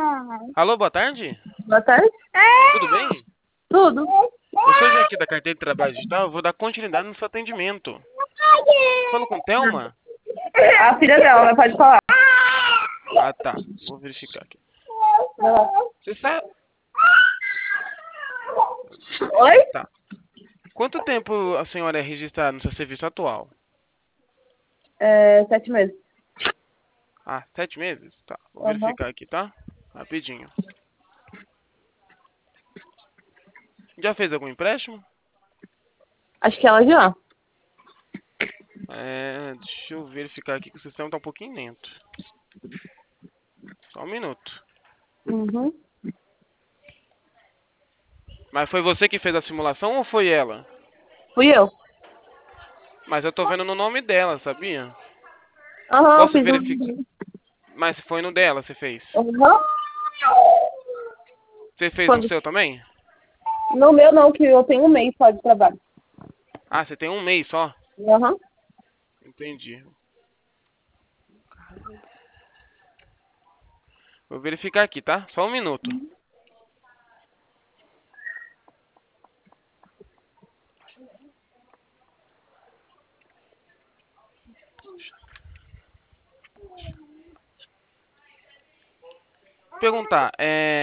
Alô, boa tarde. Boa tarde. Tudo bem? Tudo? Eu sou o Jean aqui da Carteira de Trabalho Digital. Eu vou dar continuidade no seu atendimento. Falou com Thelma? A filha dela, mas pode falar. Ah, tá. Vou verificar aqui. Você sabe? Oi? Tá. Quanto tempo a senhora é registrada no seu serviço atual? 7 meses. Ah, 7 meses? Tá. Vou Uhum. verificar aqui, tá? Rapidinho. Já fez algum empréstimo? Acho que ela já. Deixa eu verificar aqui que o sistema tá um pouquinho lento. Só um minuto. Uhum. Mas foi você que fez a simulação ou foi ela? Fui eu. Mas eu tô vendo no nome dela, sabia? Aham, Posso fiz verificar? um. Mas foi no dela, você fez? Aham. Você fez no Quando? seu também? No meu não, que eu tenho 1 mês só de trabalho. Ah, você tem um mês só? Aham. Entendi. Vou verificar aqui, tá? Só um minuto. Perguntar,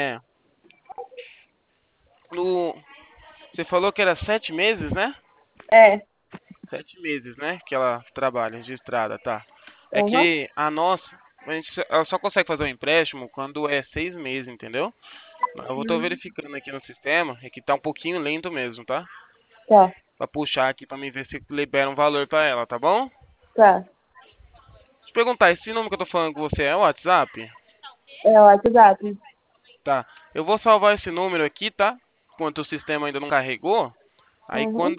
no... Você falou que era 7 meses, né? É. 7 meses, né? Que ela trabalha registrada, tá? É Aham. que a nossa, ela só consegue fazer um empréstimo quando é 6 meses, entendeu? Eu tô verificando aqui no sistema, é que tá um pouquinho lento mesmo, tá? Tá. Pra puxar aqui pra mim ver se libera um valor pra ela, tá bom? Tá. Deixa eu perguntar, esse número que eu tô falando com você é o WhatsApp? É o WhatsApp. Tá. Eu vou salvar esse número aqui, tá? Enquanto o sistema ainda não carregou. Aí Uhum.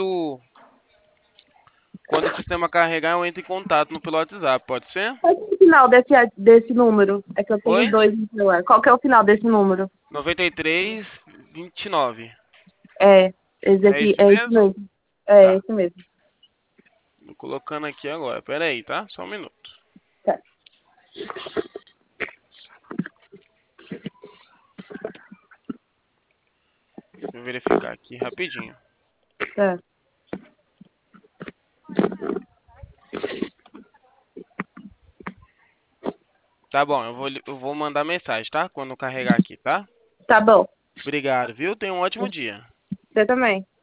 quando o sistema carregar, eu entro em contato no pelo WhatsApp, pode ser? Qual que é o final desse número? É que eu tenho Oi? 2 no celular. Qual que é o final desse número? 9329. É. Esse É aqui, esse é esse mesmo? mesmo. É Tá. esse mesmo. Tô colocando aqui agora. Pera aí, tá? Só um minuto. Tá. Deixa eu verificar aqui rapidinho. Tá. Tá bom, eu vou mandar mensagem, tá? Quando carregar aqui, tá? Tá bom. Obrigado, viu? Tenha um ótimo dia. Você também.